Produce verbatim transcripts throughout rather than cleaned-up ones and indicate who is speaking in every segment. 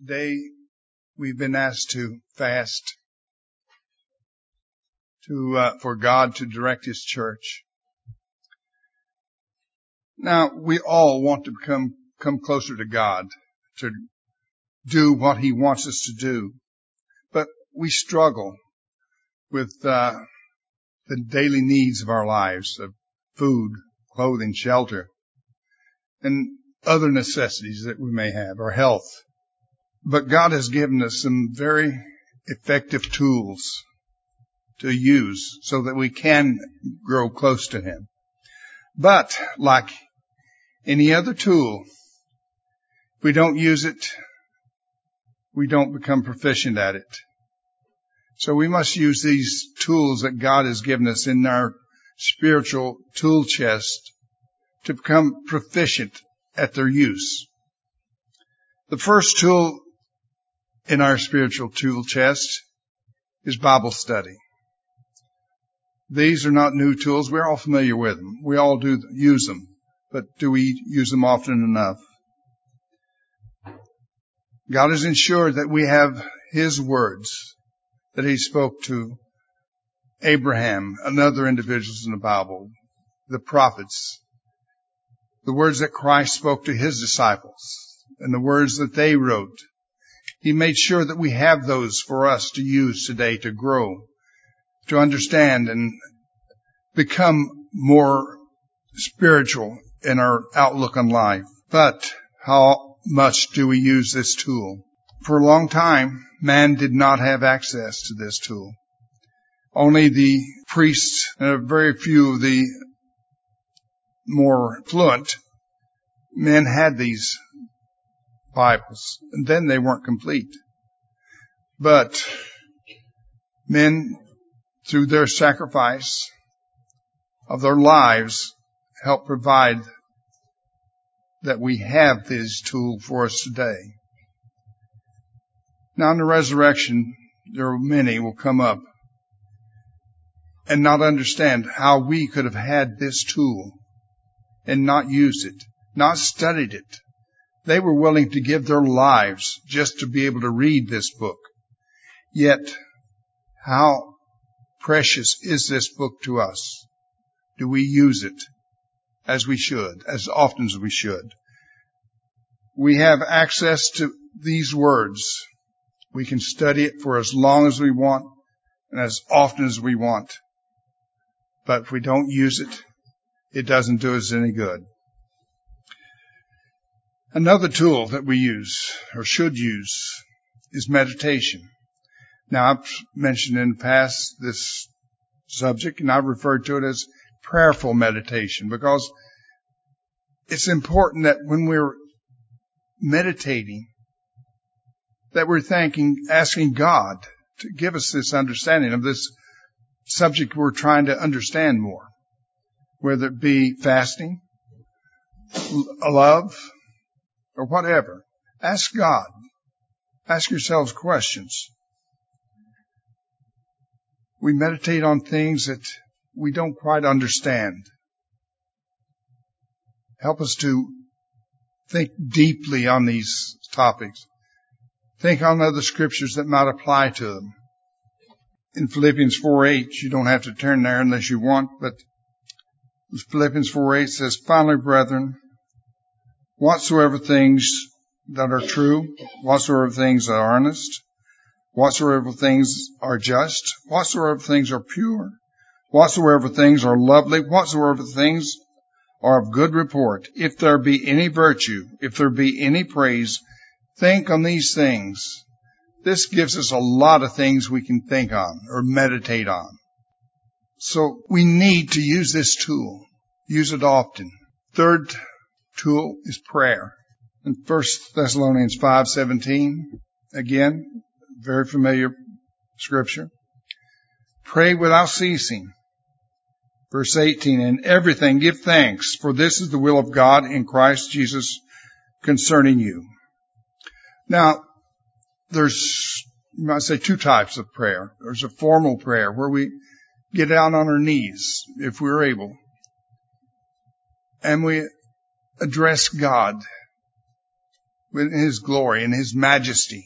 Speaker 1: Today we've been asked to fast to uh, for God to direct His church. Now we all want to become come closer to God, to do what He wants us to do, but we struggle with uh, the daily needs of our lives of food, clothing, shelter, and other necessities that we may have, our health. But God has given us some very effective tools to use so that we can grow close to Him. But like any other tool, if we don't use it, we don't become proficient at it. So we must use these tools that God has given us in our spiritual tool chest to become proficient at their use. The first tool in our spiritual tool chest is Bible study. These are not new tools. We're all familiar with them. We all do use them, but do we use them often enough? God has ensured that we have His words that He spoke to Abraham and other individuals in the Bible, the prophets, the words that Christ spoke to His disciples, and the words that they wrote. He made sure that we have those for us to use today to grow, to understand and become more spiritual in our outlook on life. But how much do we use this tool? For a long time, man did not have access to this tool. Only the priests and a very few of the more fluent men had these Bibles, and then they weren't complete. But men, through their sacrifice of their lives, help provide that we have this tool for us today. Now in the resurrection, there are many will come up and not understand how we could have had this tool and not used it, not studied it. They were willing to give their lives just to be able to read this book. Yet, how precious is this book to us? Do we use it as we should, as often as we should? We have access to these words. We can study it for as long as we want and as often as we want. But if we don't use it, it doesn't do us any good. Another tool that we use, or should use, is meditation. Now, I've mentioned in the past this subject, and I've referred to it as prayerful meditation, because it's important that when we're meditating, that we're thanking, asking God to give us this understanding of this subject we're trying to understand more, whether it be fasting, love, or whatever. Ask God. Ask yourselves questions. We meditate on things that we don't quite understand. Help us to think deeply on these topics. Think on other scriptures that might apply to them. In Philippians four eight, you don't have to turn there unless you want, but Philippians four eight says, "Finally, brethren, whatsoever things that are true, whatsoever things are honest, whatsoever things are just, whatsoever things are pure, whatsoever things are lovely, whatsoever things are of good report, if there be any virtue, if there be any praise, think on these things." This gives us a lot of things we can think on or meditate on. So we need to use this tool. Use it often. Third tool is prayer. In First Thessalonians five seventeen, again, very familiar scripture. Pray without ceasing. Verse eighteen, "In everything give thanks, for this is the will of God in Christ Jesus concerning you." Now, there's, you might say, two types of prayer. There's a formal prayer where we get down on our knees, if we're able, and we address God in His glory and His majesty.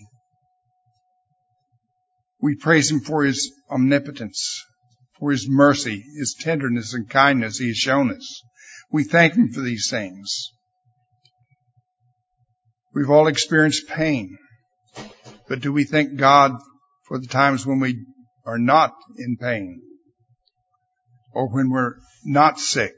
Speaker 1: We praise Him for His omnipotence, for His mercy, His tenderness and kindness He has shown us. We thank Him for these things. We've all experienced pain, but do we thank God for the times when we are not in pain or when we're not sick?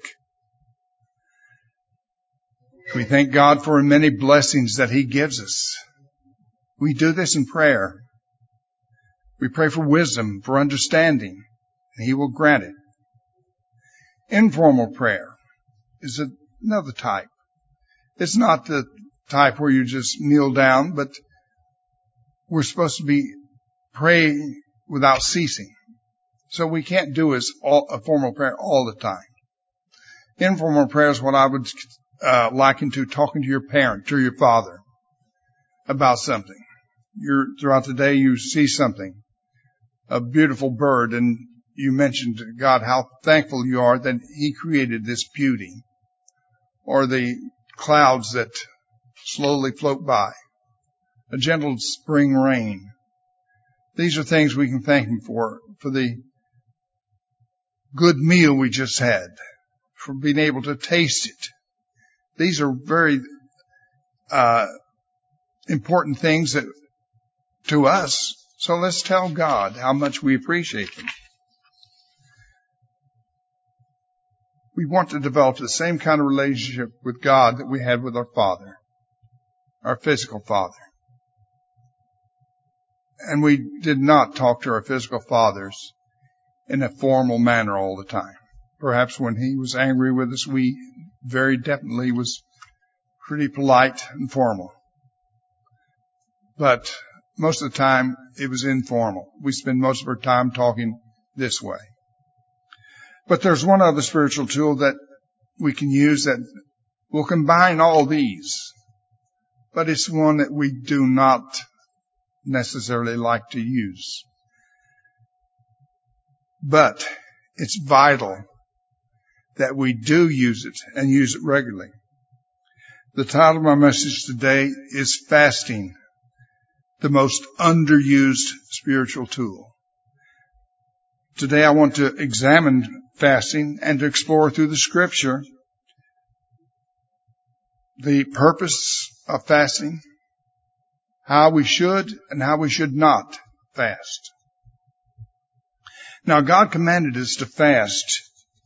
Speaker 1: We thank God for many blessings that He gives us. We do this in prayer. We pray for wisdom, for understanding, and He will grant it. Informal prayer is another type. It's not the type where you just kneel down, but we're supposed to be praying without ceasing. So we can't do as all, a formal prayer all the time. Informal prayer is what I would uh, liken to talking to your parent, to your father, about something. You're throughout the day you see something, a beautiful bird, and you mentioned to God how thankful you are that He created this beauty, or the clouds that slowly float by, a gentle spring rain. These are things we can thank Him for, for the good meal we just had, for being able to taste it. These are very uh important things that to us. So let's tell God how much we appreciate them. We want to develop the same kind of relationship with God that we had with our Father, our physical Father. And we did not talk to our physical fathers in a formal manner all the time. Perhaps when He was angry with us, we very definitely was pretty polite and formal. But most of the time, it was informal. We spend most of our time talking this way. But there's one other spiritual tool that we can use that will combine all these. But it's one that we do not necessarily like to use. But it's vital that we do use it and use it regularly. The title of my message today is Fasting, the most underused spiritual tool. Today I want to examine fasting and to explore through the Scripture the purpose of fasting, how we should and how we should not fast. Now, God commanded us to fast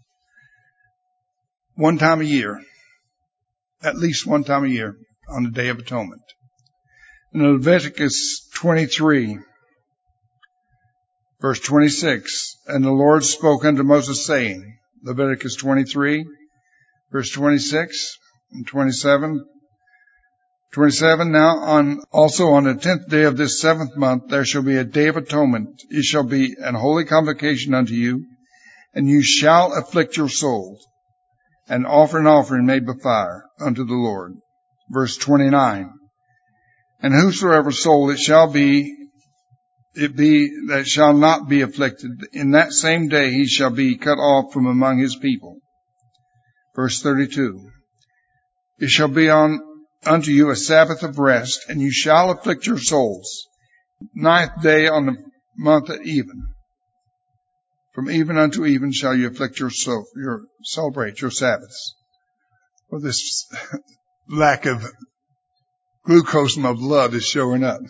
Speaker 1: one time a year, at least one time a year on the Day of Atonement. In Leviticus twenty-three, verse twenty-six, and the Lord spoke unto Moses, saying, Leviticus twenty-three, verse twenty-six and twenty-seven, twenty-seven, now on, also on the tenth day of this seventh month, there shall be a day of atonement. It shall be an holy convocation unto you, and you shall afflict your souls, and offer an offering made by fire unto the Lord. Verse twenty-nine, and whosoever soul it shall be, it be that shall not be afflicted, in that same day he shall be cut off from among his people. Verse thirty-two, it shall be on unto you a Sabbath of rest, and you shall afflict your souls. Ninth day on the month at even. From even unto even shall you afflict your soul, your celebrate your Sabbaths. Well, this lack of glucose in my blood is showing up.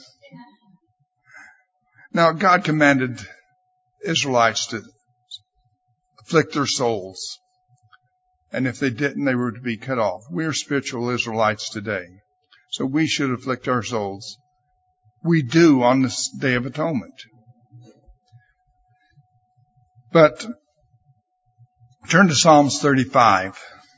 Speaker 1: Now, God commanded Israelites to afflict their souls. And if they didn't, they were to be cut off. We are spiritual Israelites today. So we should afflict our souls. We do on this Day of Atonement. But turn to Psalms thirty-five.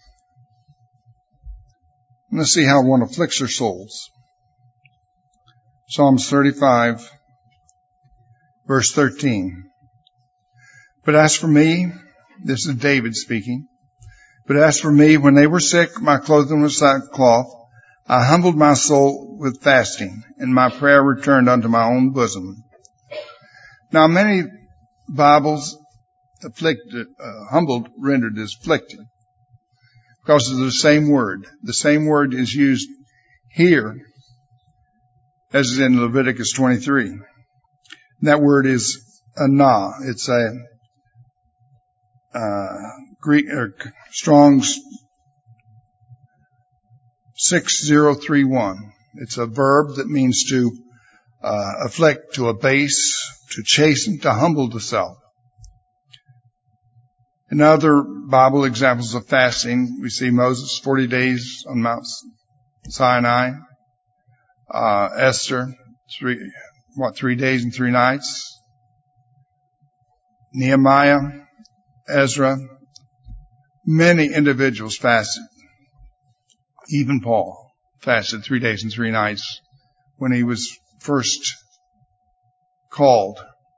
Speaker 1: Let's see how one afflicts their souls. Psalms thirty-five, verse thirteen. But as for me, this is David speaking, but as for me, when they were sick, my clothing was sackcloth. I humbled my soul with fasting, and my prayer returned unto my own bosom. Now, many Bibles afflicted, uh, humbled rendered as afflicted, because of the same word. The same word is used here as is in Leviticus twenty-three. And that word is anah. It's a uh, Greek or Strong's six zero three one. It's a verb that means to uh, afflict, to abase, to chasten, to humble the self. In other Bible examples of fasting, we see Moses forty days on Mount Sinai, uh, Esther, three, what, three days and three nights, Nehemiah, Ezra. Many individuals fasted. Even Paul fasted three days and three nights when he was first called.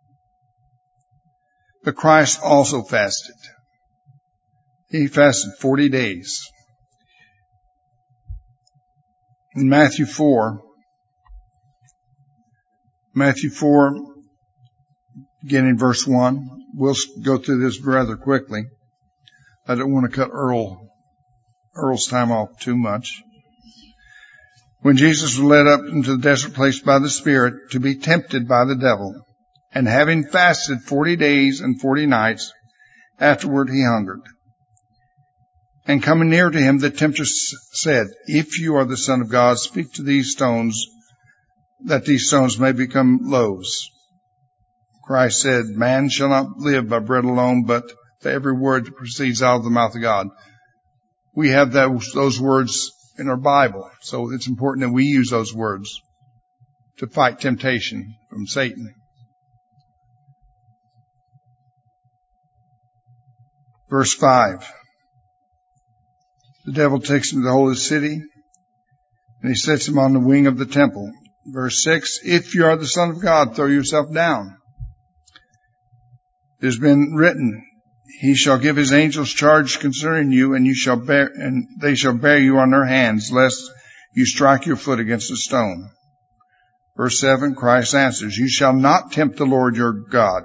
Speaker 1: But Christ also fasted. He fasted forty days. In Matthew four, Matthew four, beginning verse one, we'll go through this rather quickly. I don't want to cut Earl, Earl's time off too much. When Jesus was led up into the desert place by the Spirit to be tempted by the devil, and having fasted forty days and forty nights, afterward he hungered. And coming near to him, the tempter said, "If you are the Son of God, speak to these stones, that these stones may become loaves." Christ said, "Man shall not live by bread alone, but by every word that proceeds out of the mouth of God." We have those, those words in our Bible, so it's important that we use those words to fight temptation from Satan. Verse five. The devil takes him to the holy city, and he sets him on the wing of the temple. Verse six, "If you are the Son of God, throw yourself down. It has been written, He shall give His angels charge concerning you, and you shall bear, and they shall bear you on their hands, lest you strike your foot against a stone." Verse seven, Christ answers, "You shall not tempt the Lord your God."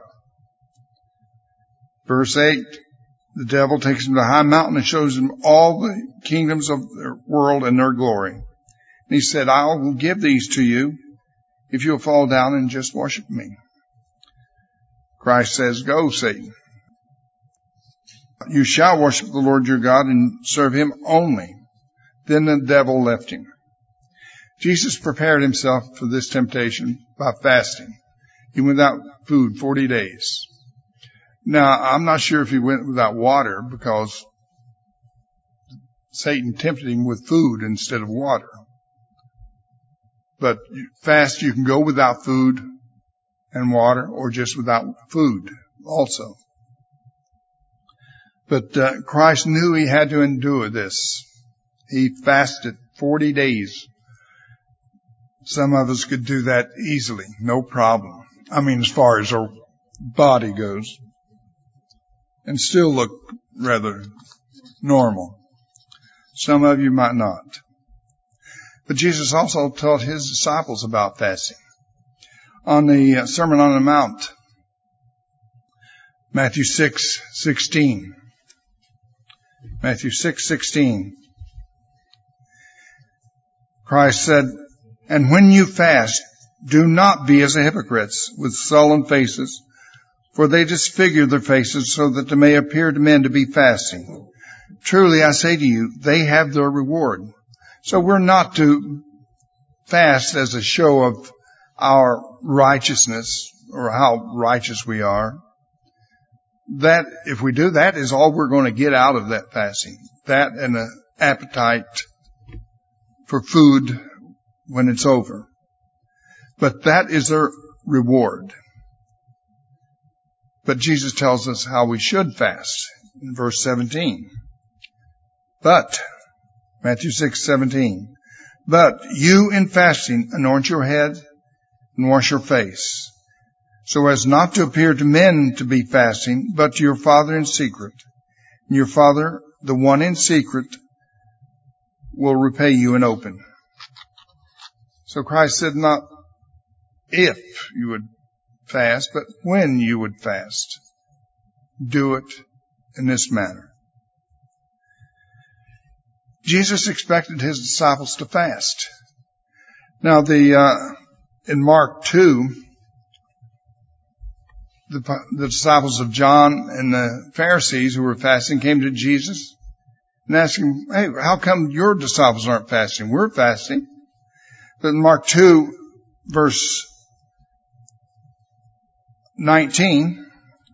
Speaker 1: Verse eight, the devil takes him to a high mountain and shows him all the kingdoms of the world and their glory. And he said, "I will give these to you if you'll fall down and just worship me." Christ says, "Go, Satan. You shall worship the Lord your God and serve Him only." Then the devil left him. Jesus prepared himself for this temptation by fasting. He went without food forty days. Now, I'm not sure if he went without water, because Satan tempted him with food instead of water. But fast, you can go without food and water, or just without food also. But uh, Christ knew he had to endure this. He fasted forty days. Some of us could do that easily, no problem. I mean, as far as our body goes, and still look rather normal. Some of you might not. But Jesus also taught his disciples about fasting. On the Sermon on the Mount, Matthew six sixteen. Matthew six sixteen. Christ said, "And when you fast, do not be as the hypocrites with sullen faces, for they disfigure their faces so that they may appear to men to be fasting. Truly I say to you, they have their reward." So we're not to fast as a show of our righteousness or how righteous we are. That, if we do that, is all we're going to get out of that fasting. That and an appetite for food when it's over. But that is their reward. But Jesus tells us how we should fast in verse seventeen. But, Matthew six seventeen, "But you in fasting anoint your head and wash your face, so as not to appear to men to be fasting, but to your Father in secret. And your Father, the one in secret, will repay you in open." So Christ said not if you would fast, but when you would fast. Do it in this manner. Jesus expected his disciples to fast. Now the uh, in Mark two, the, the disciples of John and the Pharisees who were fasting came to Jesus and asked him, hey, how come your disciples aren't fasting? We're fasting. But in Mark two, verse nineteen,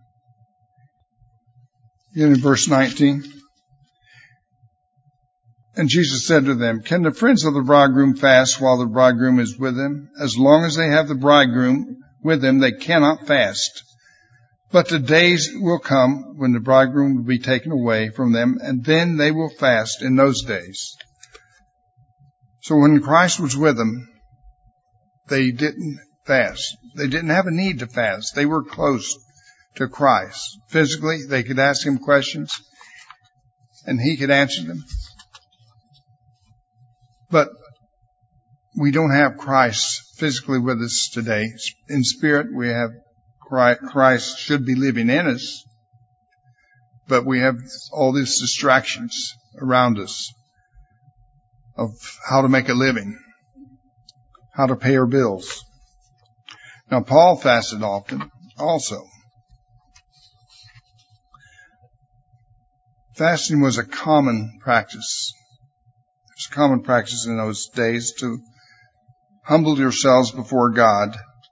Speaker 1: in verse nineteen, and Jesus said to them, can the friends of the bridegroom fast while the bridegroom is with them? As long as they have the bridegroom with them, they cannot fast. But the days will come when the bridegroom will be taken away from them, and then they will fast in those days. So when Christ was with them, they didn't fast. They didn't have a need to fast. They were close to Christ. Physically, they could ask him questions, and he could answer them. But we don't have Christ physically with us today. In spirit, we have Christ, Christ should be living in us, but we have all these distractions around us of how to make a living, how to pay our bills. Now, Paul fasted often also. Fasting was a common practice. It was a common practice in those days to humble yourselves before God.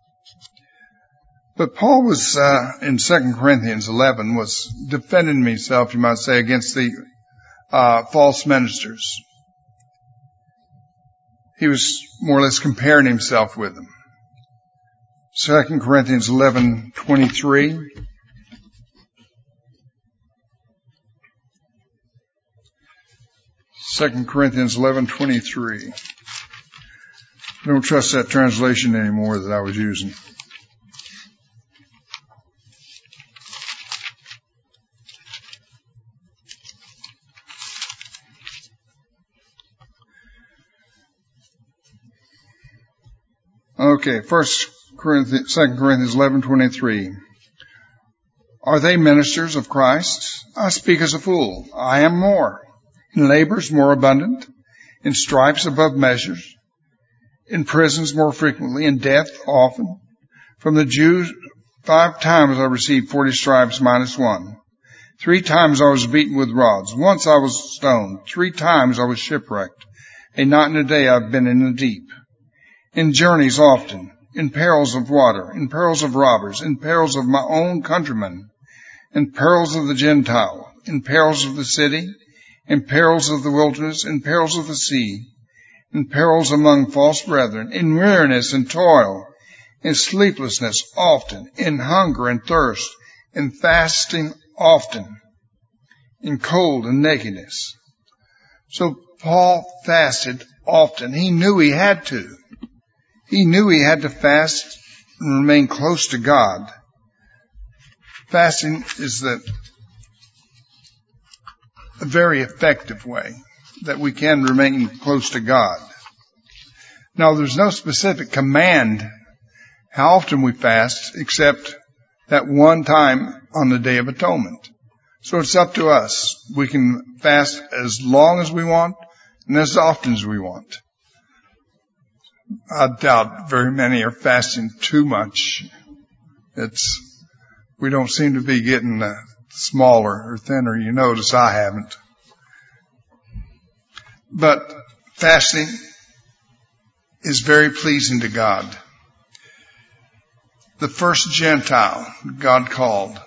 Speaker 1: But Paul was, uh, in Second Corinthians eleven, was defending himself, you might say, against the uh, false ministers. He was more or less comparing himself with them. Second Corinthians eleven twenty-three. Second Corinthians eleven twenty-three. I don't trust that translation anymore that I was using. Okay, First Corinthians, Second Corinthians eleven twenty-three. Are they ministers of Christ? I speak as a fool. I am more. In labors more abundant, in stripes above measures, in prisons more frequently, in death often. From the Jews five times I received forty stripes minus one. Three times I was beaten with rods. Once I was stoned. Three times I was shipwrecked. A night and a day I've been in the deep. In journeys often, in perils of water, in perils of robbers, in perils of my own countrymen, in perils of the Gentile, in perils of the city, in perils of the wilderness, in perils of the sea, in perils among false brethren, in weariness and toil, in sleeplessness often, in hunger and thirst, in fasting often, in cold and nakedness. So Paul fasted often. He knew he had to. He knew he had to fast and remain close to God. Fasting is the a very effective way that we can remain close to God. Now, there's no specific command how often we fast except that one time on the Day of Atonement. So it's up to us. We can fast as long as we want and as often as we want. I doubt very many are fasting too much. It's, we don't seem to be getting uh, smaller or thinner. You notice I haven't. But fasting is very pleasing to God. The first Gentile God called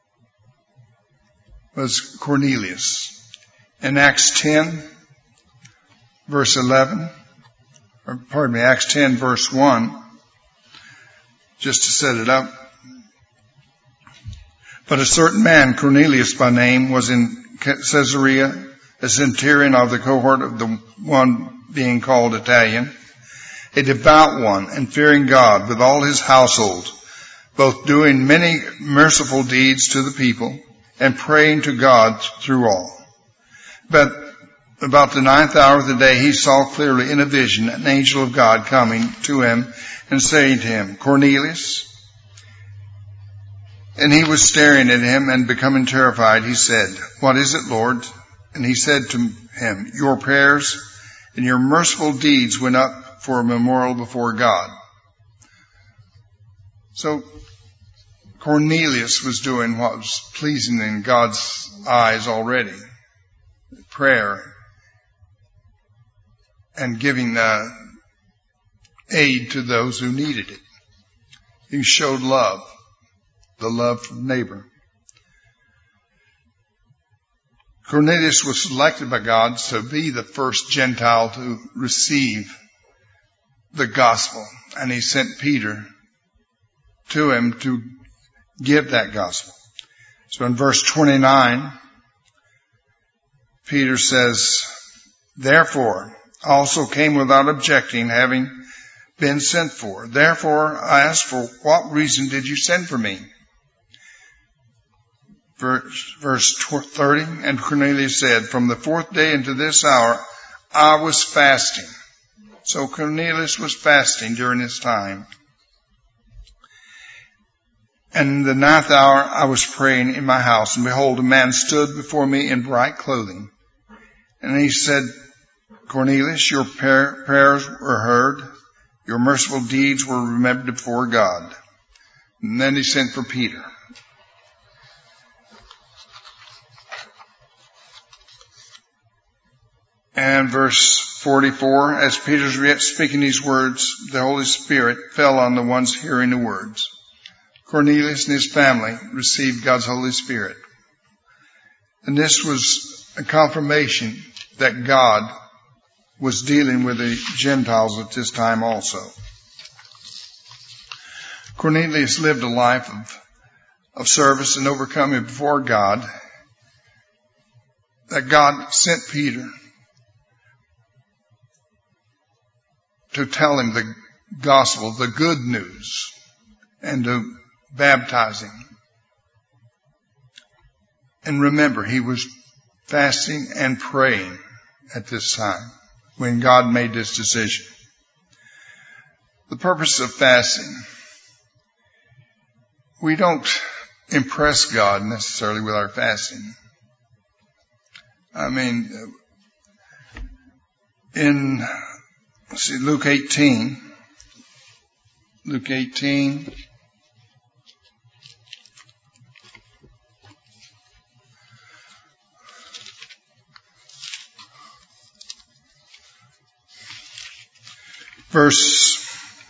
Speaker 1: was Cornelius. In Acts ten, verse eleven, or pardon me, Acts ten, verse one, just to set it up. But a certain man, Cornelius by name, was in Caesarea, a centurion of the cohort of the one being called Italian, a devout one, and fearing God with all his household, both doing many merciful deeds to the people, and praying to God through all. But about the ninth hour of the day he saw clearly in a vision an angel of God coming to him and saying to him, Cornelius. And he was staring at him, and becoming terrified, he said, What is it, Lord? And he said to him, Your prayers and your merciful deeds went up for a memorial before God. So Cornelius was doing what was pleasing in God's eyes already. Prayer and giving uh, aid to those who needed it. He showed love, the love for the neighbor. Cornelius was selected by God to be the first Gentile to receive the gospel, and he sent Peter to him to give that gospel. So in verse twenty-nine, Peter says, therefore, I also came without objecting, having been sent for. Therefore, I asked, for what reason did you send for me? Verse, verse thirty, and Cornelius said, from the fourth day into this hour, I was fasting. So Cornelius was fasting during this time. And in the ninth hour, I was praying in my house, and behold, a man stood before me in bright clothing. And he said, Cornelius, your prayers were heard. Your merciful deeds were remembered before God. And then he sent for Peter. And verse forty-four, as Peter's yet speaking these words, the Holy Spirit fell on the ones hearing the words. Cornelius and his family received God's Holy Spirit. And this was a confirmation that God was dealing with the Gentiles at this time also. Cornelius lived a life of, of service and overcoming before God, that God sent Peter to tell him the gospel, the good news, and to baptize him. And remember, he was fasting and praying at this time when God made this decision. The purpose of fasting, we don't impress God necessarily with our fasting. I mean, in let's see, Luke eighteen, Luke eighteen, verse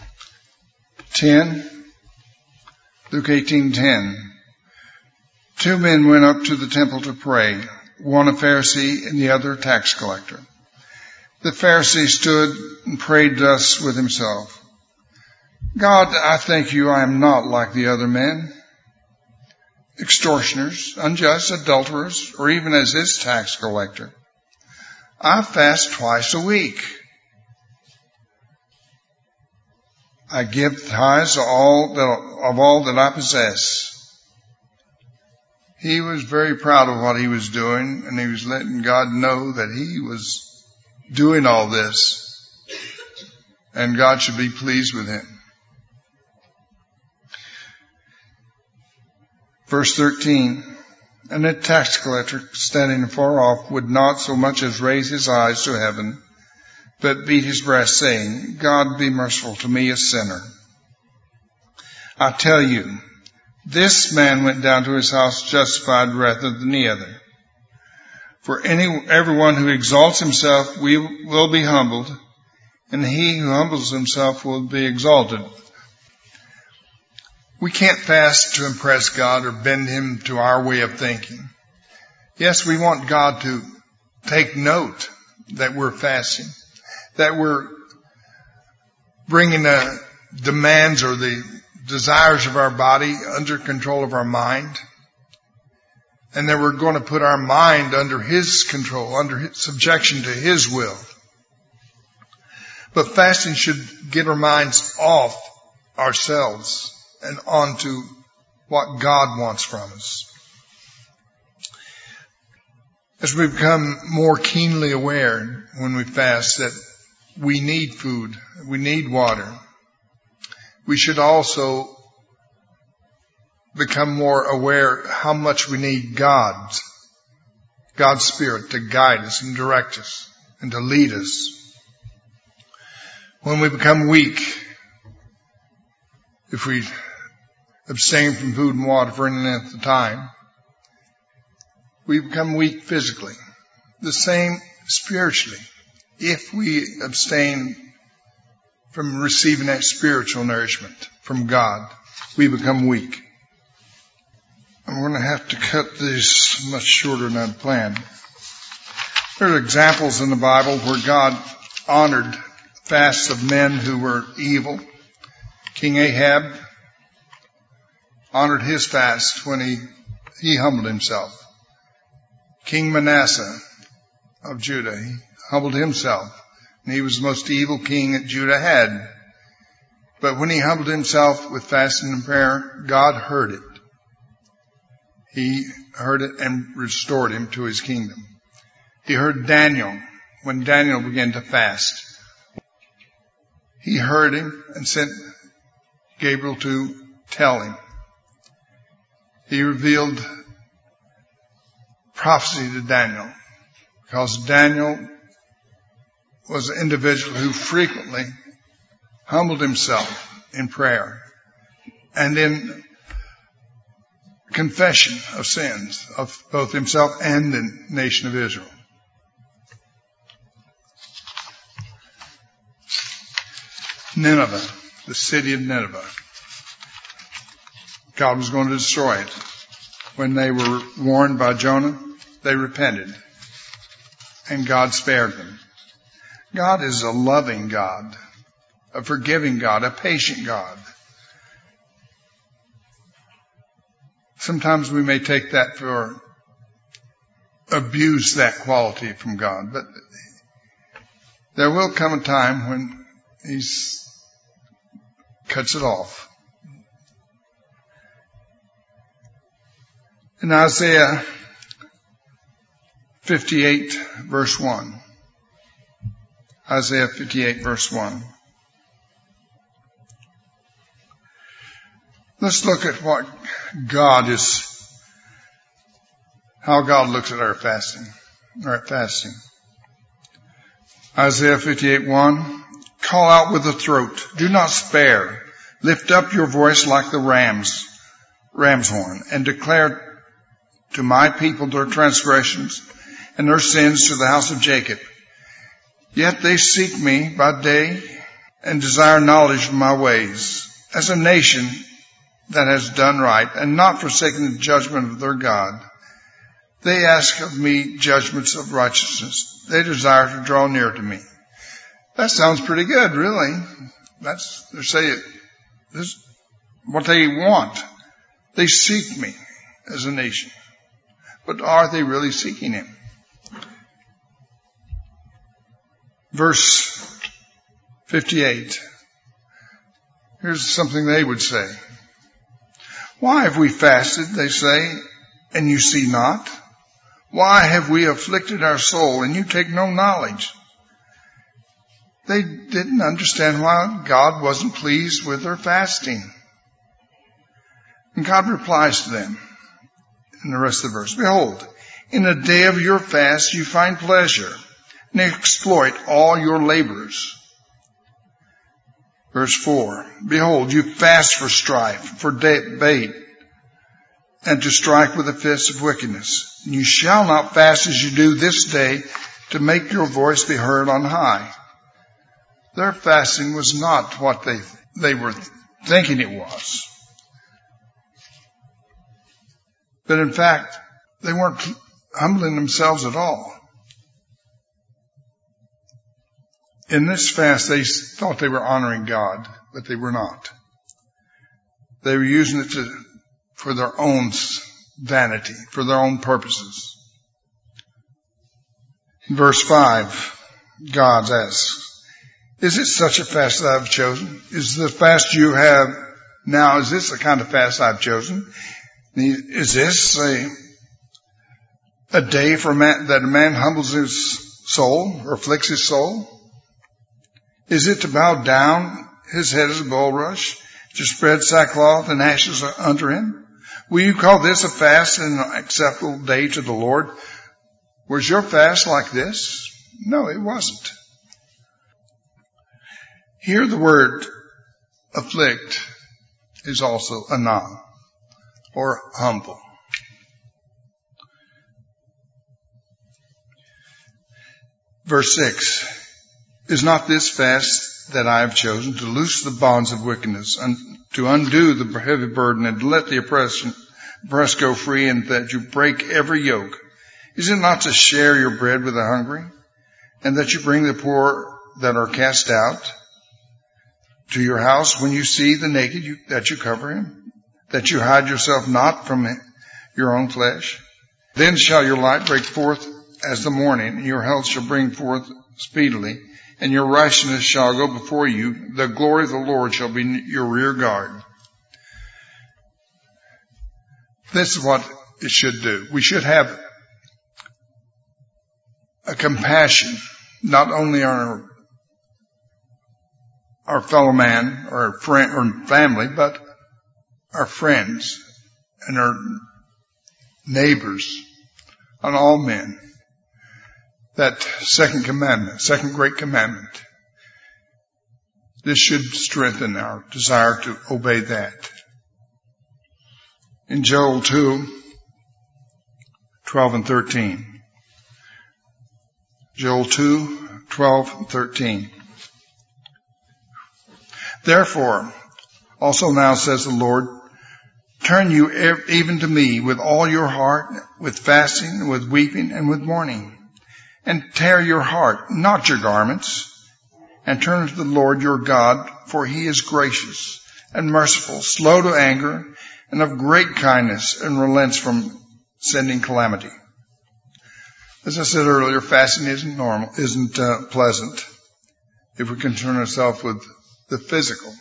Speaker 1: ten, Luke eighteen ten. Two men went up to the temple to pray, one a Pharisee and the other a tax collector. The Pharisee stood and prayed thus with himself, God, I thank you I am not like the other men, extortioners, unjust, adulterers, or even as this tax collector. I fast twice a week. I give tithes of all that, of all that I possess. He was very proud of what he was doing, and he was letting God know that he was doing all this, and God should be pleased with him. Verse thirteen, and the tax collector, standing afar off, would not so much as raise his eyes to heaven, but beat his breast, saying, God, be merciful to me, a sinner. I tell you, this man went down to his house justified rather than the other. For any, everyone who exalts himself we will be humbled, and he who humbles himself will be exalted. We can't fast to impress God or bend him to our way of thinking. Yes, we want God to take note that we're fasting, that we're bringing the demands or the desires of our body under control of our mind, and that we're going to put our mind under his control, under his subjection to his will. But fasting should get our minds off ourselves and onto what God wants from us. As we become more keenly aware when we fast that we need food, we need water, we should also become more aware how much we need God's, God's Spirit to guide us and direct us and to lead us. When we become weak, if we abstain from food and water for any length of time, we become weak physically. The same spiritually. If we abstain from receiving that spiritual nourishment from God, we become weak. I'm going to have to cut this much shorter than I'd planned. There are examples in the Bible where God honored fasts of men who were evil. King Ahab honored his fast when he, he humbled himself. King Manasseh of Judah, he humbled himself. And he was the most evil king that Judah had. But when he humbled himself with fasting and prayer, God heard it. He heard it and restored him to his kingdom. He heard Daniel when Daniel began to fast. He heard him and sent Gabriel to tell him. He revealed prophecy to Daniel because Daniel was an individual who frequently humbled himself in prayer and in confession of sins of both himself and the nation of Israel. Nineveh, the city of Nineveh. God was going to destroy it. When they were warned by Jonah, they repented, and God spared them. God is a loving God, a forgiving God, a patient God. Sometimes we may take that for abuse that quality from God, but there will come a time when He cuts it off. In Isaiah fifty-eight, verse one. Isaiah fifty-eight, verse one. Let's look at what God is, how God looks at our fasting, our fasting. Isaiah fifty-eight, one. Call out with the throat. Do not spare. Lift up your voice like the ram's, ram's horn, and declare to my people their transgressions and their sins to the house of Jacob. Yet they seek me by day and desire knowledge of my ways. As a nation that has done right and not forsaken the judgment of their God, they ask of me judgments of righteousness. They desire to draw near to me. That sounds pretty good, really. That's, they say it, this is what they want. They seek me as a nation. But are they really seeking Him? Verse fifty-eight. Here's something they would say. Why have we fasted, they say, and you see not? Why have we afflicted our soul, and you take no knowledge? They didn't understand why God wasn't pleased with their fasting. And God replies to them in the rest of the verse. Behold, in the day of your fast you find pleasure and exploit all your labors. Verse four. Behold, you fast for strife, for debate, and to strike with the fist of wickedness. And you shall not fast as you do this day to make your voice be heard on high. Their fasting was not what they, they were thinking it was. But in fact, they weren't humbling themselves at all. In this fast, they thought they were honoring God, but they were not. They were using it to, for their own vanity, for their own purposes. In verse five, God asks, is it such a fast that I've chosen? Is the fast you have now, is this the kind of fast I've chosen? Is this a, a day for a man, that a man humbles his soul or afflicts his soul? Is it to bow down his head as a bulrush, to spread sackcloth and ashes under him? Will you call this a fast and an acceptable day to the Lord? Was your fast like this? No, it wasn't. Here the word afflict is also Anah, or humble. Verse six, is not this fast that I have chosen to loose the bonds of wickedness, and to undo the heavy burden, and to let the oppression, oppressed go free, and that you break every yoke? Is it not to share your bread with the hungry, and that you bring the poor that are cast out to your house? When you see the naked, you, that you cover him, that you hide yourself not from your own flesh? Then shall your light break forth as the morning, and your health shall bring forth speedily, and your righteousness shall go before you. The glory of the Lord shall be your rear guard. This is what it should do. We should have a compassion, not only on our, our fellow man or our friend or family, but our friends and our neighbors, on all men. That second commandment, second great commandment. This should strengthen our desire to obey that. In Joel two, twelve and thirteen. Joel two, twelve and thirteen. Therefore, also now says the Lord, turn you even to me with all your heart, with fasting, with weeping, and with mourning. And tear your heart, not your garments, and turn to the Lord your God, for he is gracious and merciful, slow to anger, and of great kindness, and relents from sending calamity. As I said earlier, fasting isn't normal, isn't uh, pleasant if we concern ourselves with the physical.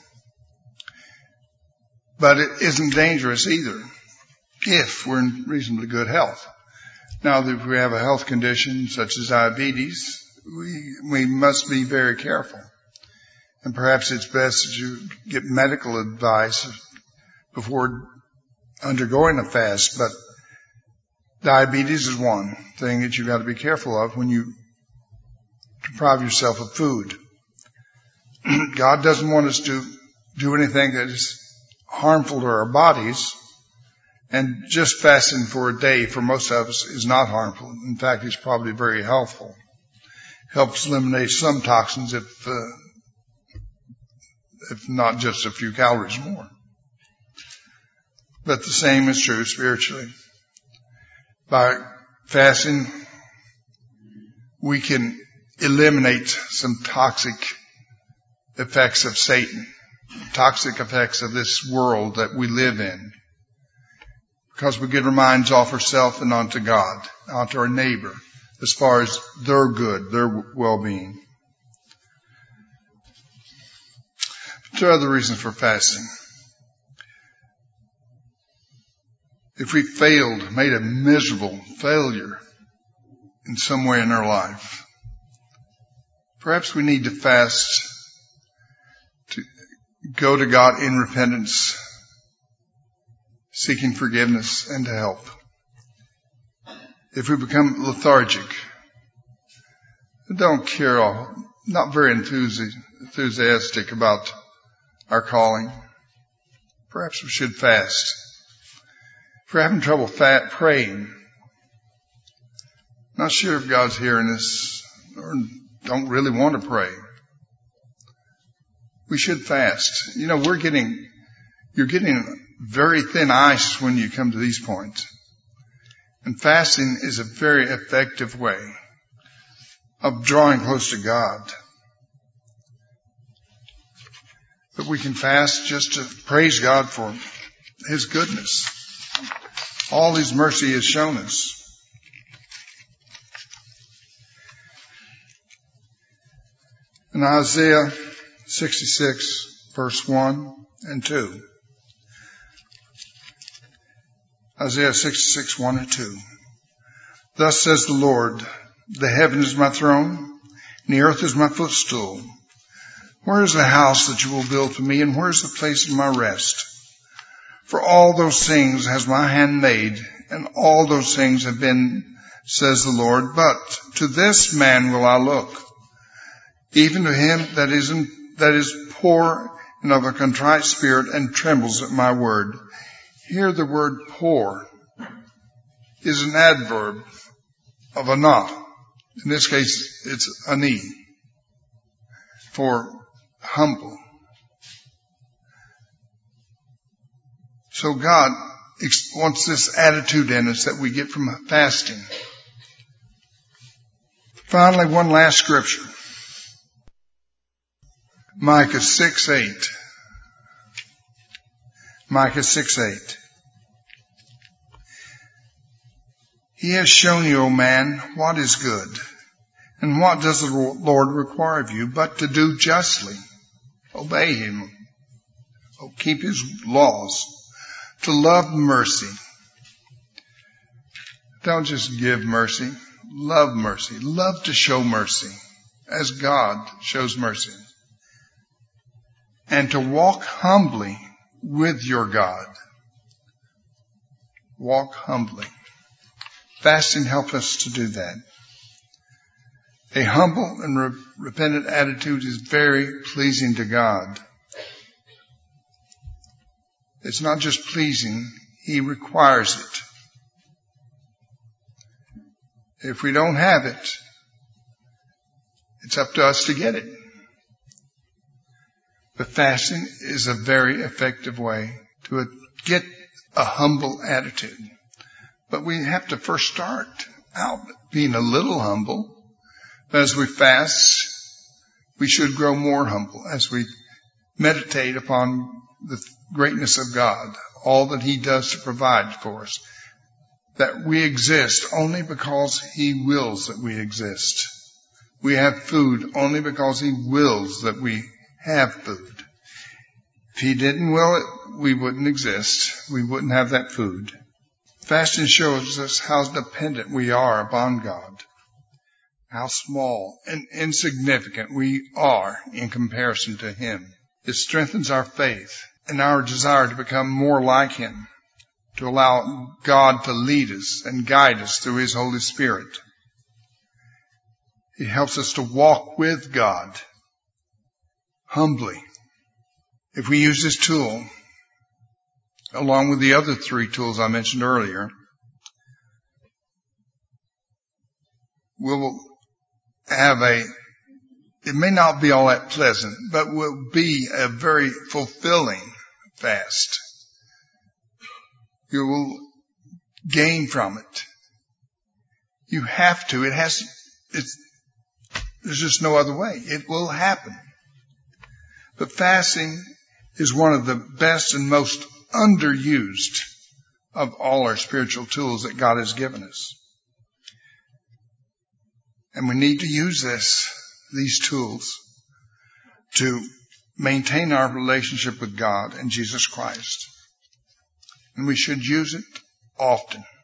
Speaker 1: But it isn't dangerous either if we're in reasonably good health. Now, if we have a health condition such as diabetes, we, we must be very careful. And perhaps it's best that you get medical advice before undergoing a fast. But diabetes is one thing that you've got to be careful of when you deprive yourself of food. God doesn't want us to do anything that is harmful to our bodies. And just fasting for a day for most of us is not harmful. In fact, it's probably very helpful. Helps eliminate some toxins if, uh, if not just a few calories more. But the same is true spiritually. By fasting, we can eliminate some toxic effects of Satan, toxic effects of this world that we live in. Because we get our minds off ourselves and onto God, onto our neighbor, as far as their good, their well-being. Two other reasons for fasting. If we failed, made a miserable failure in some way in our life, perhaps we need to fast to go to God in repentance, seeking forgiveness and to help. If we become lethargic, don't care, all, not very enthusiastic about our calling, perhaps we should fast. If we're having trouble fat praying, not sure if God's hearing us or don't really want to pray, we should fast. You know, we're getting, you're getting very thin ice when you come to these points. And fasting is a very effective way of drawing close to God. But we can fast just to praise God for his goodness. All his mercy has shown us. In Isaiah sixty-six, verse one and two. Isaiah sixty-six, one and two. Thus says the Lord, the heaven is my throne, and the earth is my footstool. Where is the house that you will build for me, and where is the place of my rest? For all those things has my hand made, and all those things have been, says the Lord. But to this man will I look, even to him that is in, that is poor and of a contrite spirit, and trembles at my word. Here the word poor is an adverb of anah. In this case, it's ani, for humble. So God wants this attitude in us that we get from fasting. Finally, one last scripture. Micah six eight. Micah six eight. He has shown you, O man, what is good, and what does the Lord require of you, but to do justly, obey him, keep his laws, to love mercy. Don't just give mercy, love mercy. Love to show mercy as God shows mercy. And to walk humbly with your God. Walk humbly. Fasting helps us to do that. A humble and re- repentant attitude is very pleasing to God. It's not just pleasing, he requires it. If we don't have it, it's up to us to get it. But fasting is a very effective way to get a humble attitude. But we have to first start out being a little humble. But as we fast, we should grow more humble as we meditate upon the greatness of God, all that he does to provide for us. That we exist only because he wills that we exist. We have food only because he wills that we have food. If he didn't will it, we wouldn't exist. We wouldn't have that food. Fasting shows us how dependent we are upon God, how small and insignificant we are in comparison to him. It strengthens our faith and our desire to become more like him, to allow God to lead us and guide us through his Holy Spirit. It helps us to walk with God humbly. If we use this tool, along with the other three tools I mentioned earlier, we'll have a, it may not be all that pleasant, but will be a very fulfilling fast. You will gain from it. You have to. It has, it's, there's just no other way. It will happen. But fasting is one of the best and most underused of all our spiritual tools that God has given us. And we need to use this, these tools to maintain our relationship with God and Jesus Christ. And we should use it often.